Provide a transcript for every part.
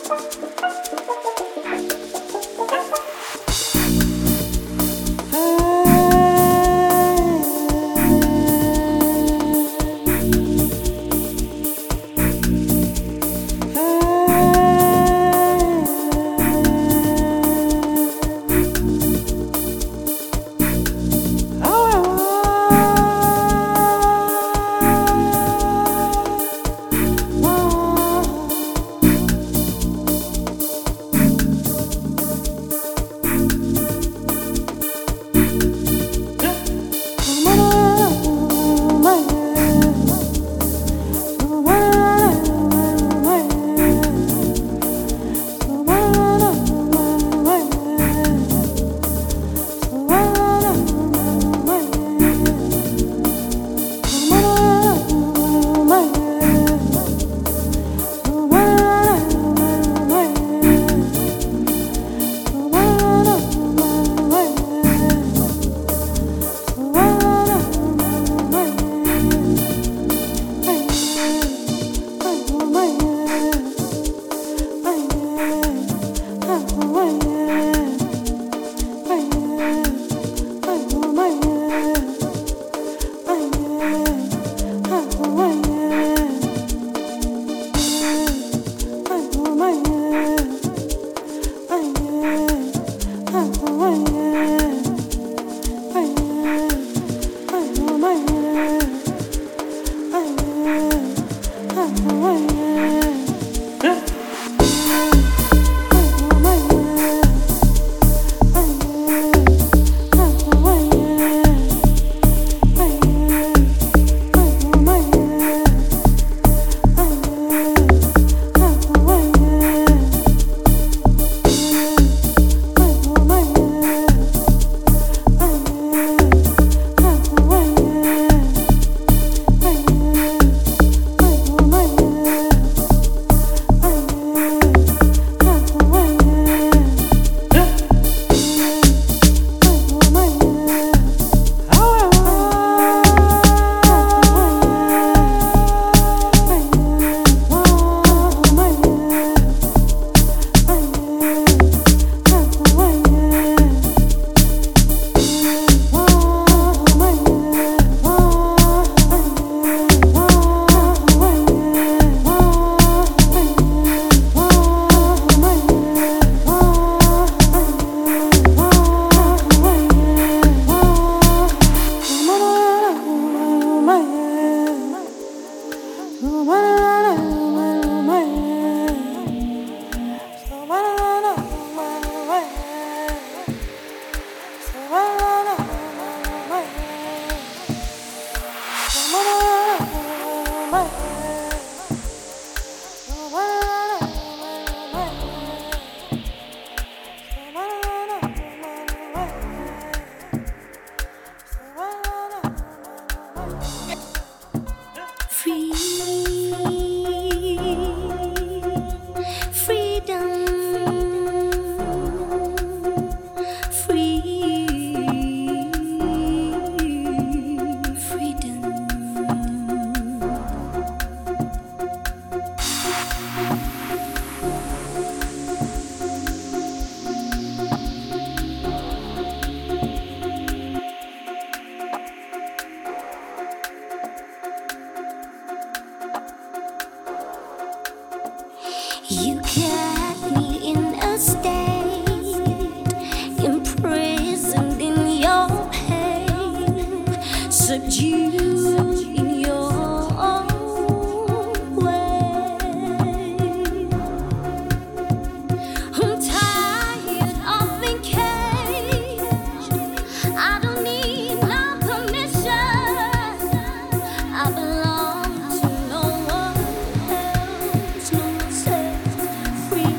Free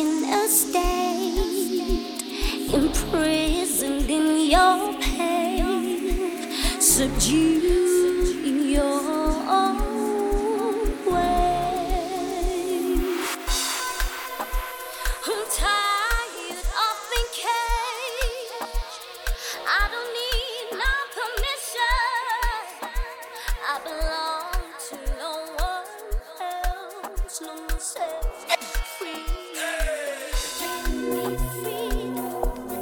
in a state, imprisoned in your pain, subdued in your own way. I'm tired of thinking I don't need no permission. I belong to no one else, no myself free. Let me freedom.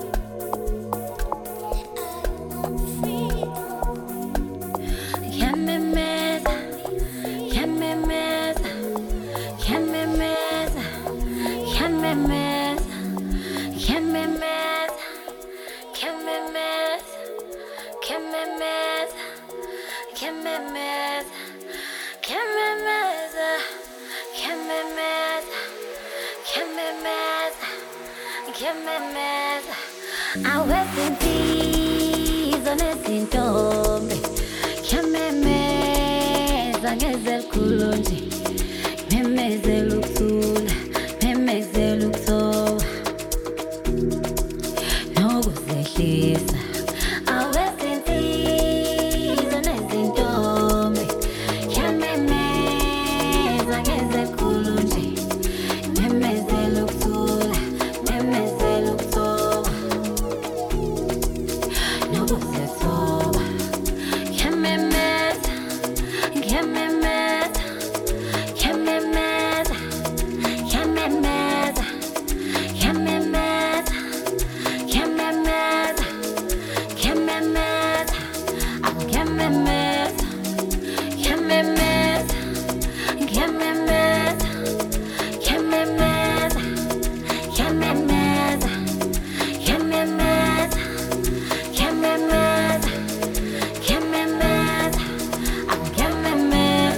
I want freedom. Can't be mad, can't be mad, can't be mad, can't be mad, can't be mad, can't be mad, can't be mad, can't be mad, can't be mad, can't be mad, can't be mad, can't be mad. I was in peace on a sintombe. Can't be mad, angezel kulonje. Memeze luksula, memeze luksowa. No kusehlisa. I was in peace on a sintombe. Can't be mad, angezel kulonje. Memeze luksula, memeze luksowa. No kusesowa. Can't be mad, can't be mad, can't be mad, can't be mad, can't be mad, can't be mad, can't be mad, I can't be mad, can't be mad, can't be mad, can't be mad, can't be mad, can't be mad, can't be mad, can't be mad, I can't be mad.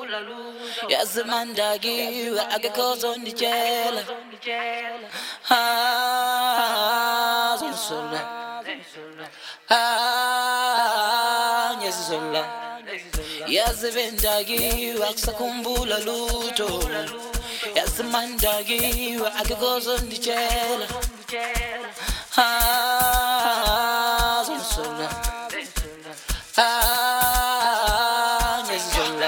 yazimandakiwe akekho zonditshela zongisola ngiyazisola yazibendakiwe akusakhumbula lutho yazimandakiwe akekho zonditshela zongisola ngiyazisola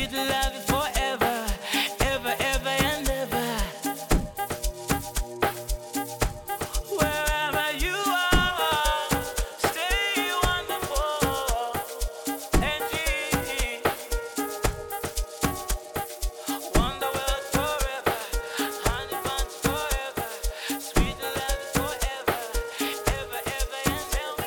Sweet love forever, ever, ever and ever. Wherever you are, stay wonderful. Angie, wonder world forever, honey buns forever, sweet love forever, ever, ever and ever.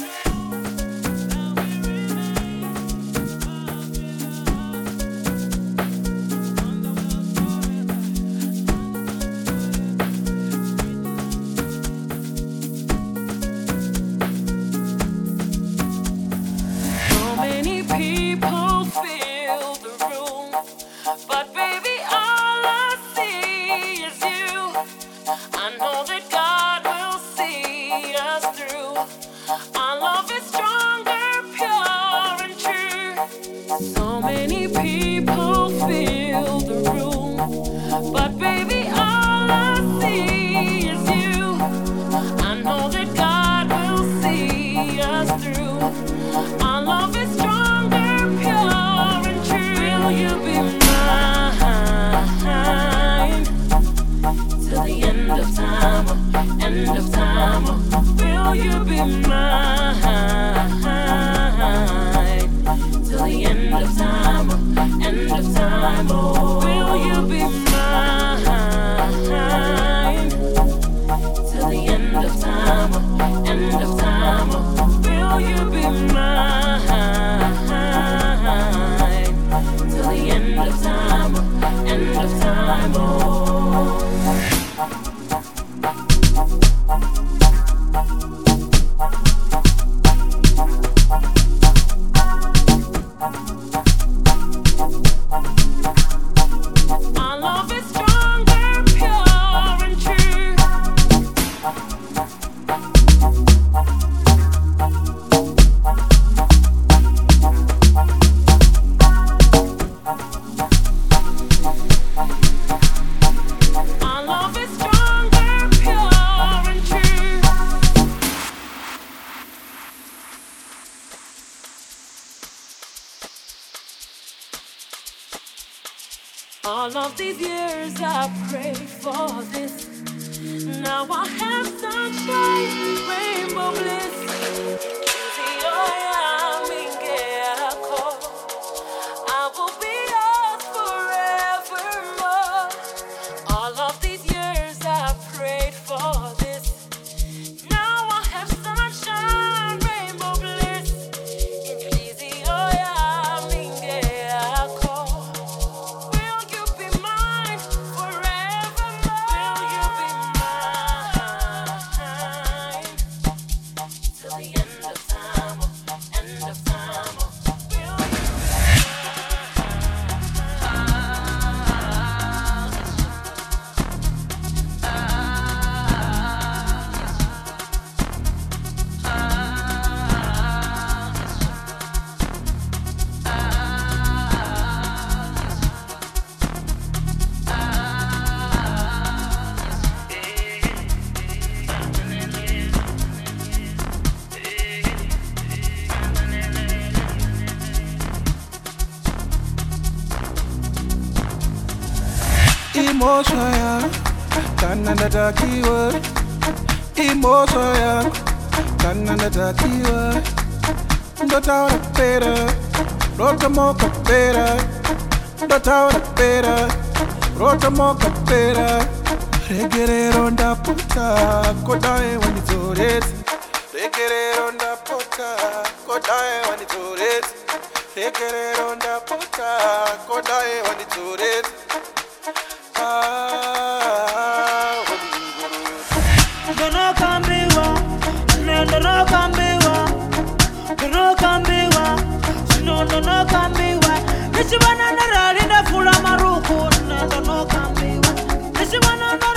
So many people fill the room, but baby, all I see is you. I know that God will see us through. Our love is stronger, pure and true. So many people fill the room, but baby, all I see is you. I know that God will see us through. Our love is stronger, pure and true. Will you be mine till the end of time? End of time. Will you be mine till the end of time? End of time. Will you be mine till the end of time? End of time. Will you be mine till the end of time? End of time. Our love is stronger, pure and true. Our love is stronger, pure and true. All of these years I prayed for this. Now I have sunshine, rainbow bliss. I will be yours forevermore. All of these years I prayed for this. Now I have sunshine, rainbow bliss. Will you be mine forevermore? Will you be mine till the end of time? End of time. Will you be Emotion, Canada keyword. Emotion, Canada keyword. Dotauda pera, rota moca pera. Dotauda pera, rota moca pera. Regere ronda puta, kodae when it's all it. Regere ronda puta, kodae when it's all it. Regere ronda puta, kodae when it's all it. Dono kambiwa, dono kambiwa, dono kambiwa, sino dono kambiwa. Nishibana na rali na fula maruku, dono kambiwa. Nishibana na